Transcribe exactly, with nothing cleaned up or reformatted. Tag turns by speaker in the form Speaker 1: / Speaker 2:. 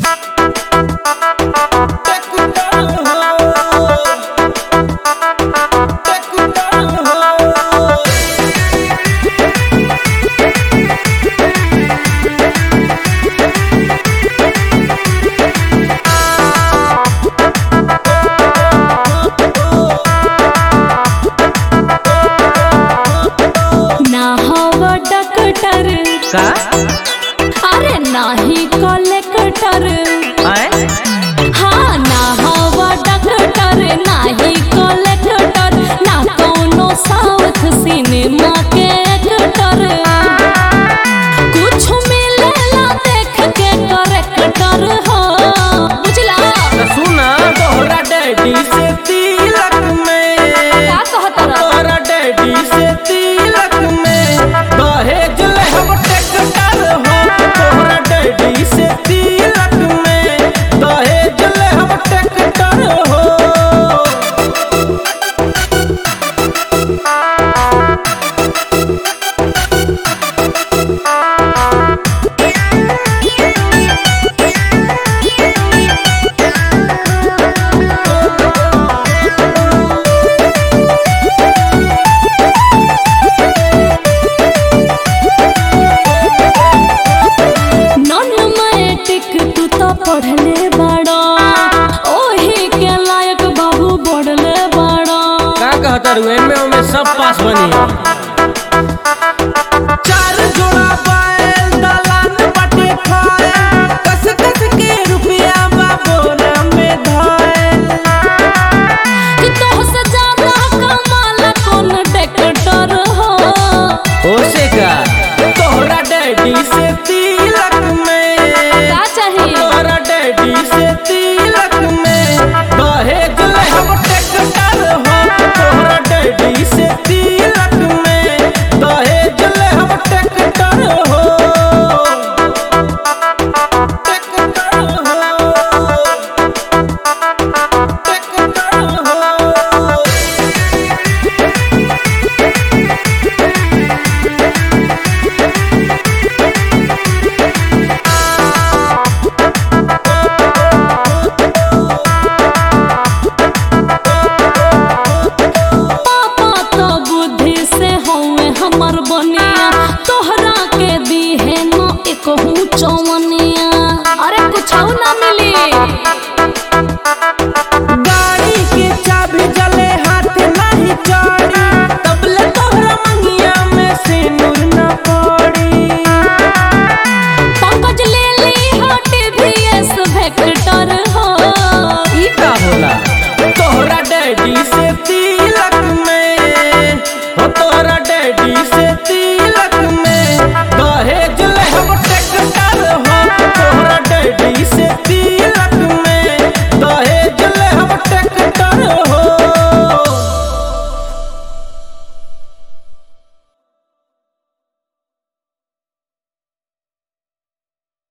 Speaker 1: का?
Speaker 2: अरे नाही कलेक्टर, हाँ ना हवा डॉक्टर, नाही कलेक्टर, ना कोनो साउथ सिनेमा के एक्टर। कुछ मिलेला देख के करेक्टर हो, बुझला?
Speaker 1: सुना तोहरा डैडी से तिलक में,
Speaker 2: का कहत रहा?
Speaker 1: तोहरा डैडी से तिलक में दहेज ले हम ट्रैक्टर हो। तोहरा डैडी से तिलक में दहेज ले हम ट्रैक्टर हो।
Speaker 2: पढ़ले बड़ा ओही के लायक बाबू बढ़ले बड़ा।
Speaker 1: का कहता रू एमे में सब पास बनी है। चार जोड़ा बैल दलान बटे खाए, कस कस के रुपया बाबोरा में धाए।
Speaker 2: कि तो से ज्यादा कमाला कौन ट्रैक्टर हो?
Speaker 1: हो से का तोहरा डैडी से तिलक